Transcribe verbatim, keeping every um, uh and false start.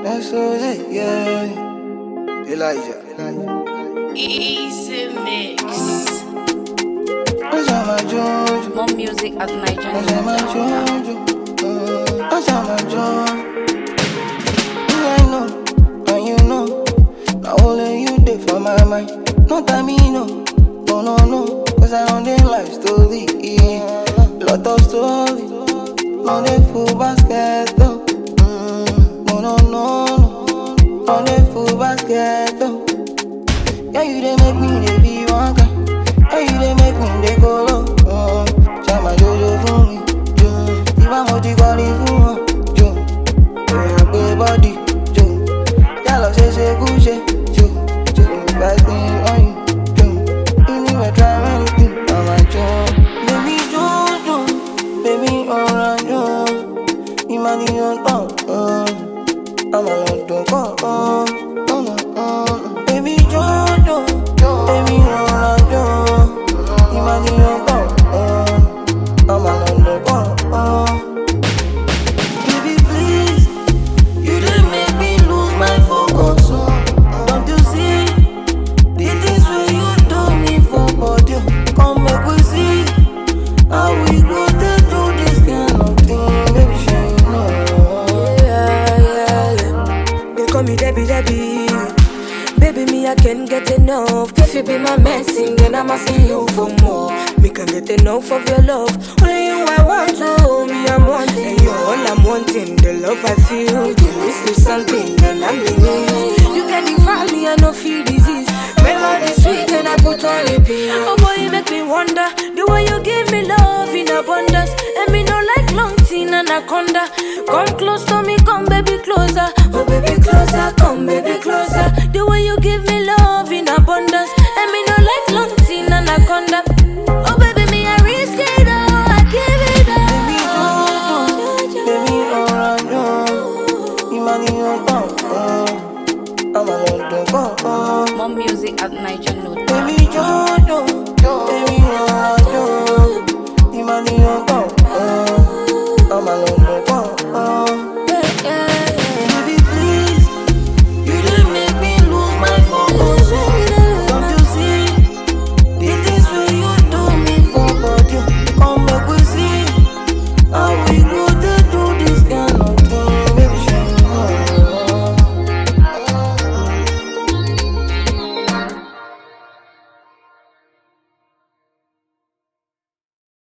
so yeah, Elijah. Easy mix. What's my Jojo? More music at Niger. What's my Jojo? What's my Jojo? I know, and you know, now only you dey for my mind. No time me no, no no no, cause I don't dey life story. Lot of story, no dey full basket though. Mm, no no no no, no dey full basket though. Yeah, you dey make me dey be one kind. Yeah, you dey make me dey go low. Mm, shine my Jojo for me, Joe. If I'm what you got it for, Joe. Yeah, good body, Joe. Y'all love say say good shit, Joe. Joe, bad thing on you, Joe. You never try anything, I'm a Joe. Baby Jojo, baby alright Joe. Imagine your thought, uh, I'm a lot to go, uh, no no uh. Baby Jojo, baby alright Joe. Imagine your thought, uh, I'm a lot to go, uh. Baby please, you didn't make me lose my focus, uh. Don't you see, the things where you do me for body. Come make we see, how we go to do this kind of thing. Baby sure you know. Yeah, yeah, yeah. They call me Debbie, Debbie. Baby, me, I can't get enough. If you be my messing, then I'm asking you for more. Me can get enough of your love. Only you I want to, me I'm wanting. And you're all I'm wanting. The love I feel, you listen to something, then I'm in it. You can define me, I no feel disease. Melody sweet and I put on repeat. Oh boy, you make me wonder the way you give me love in abundance. And me no like long teen anaconda. Come close to me, come baby closer. Oh baby closer, come baby closer. The way you give me love in abundance. And me no like long teen anaconda. Oh baby, me I risk it all, I give it all. Baby alright Joe. Imagine your thought, uh, I'm a lot to go, uh. More music at Niger. Baby Jojo, baby alright Joe. Imagine your thought, uh, I'm a lot to go, uh.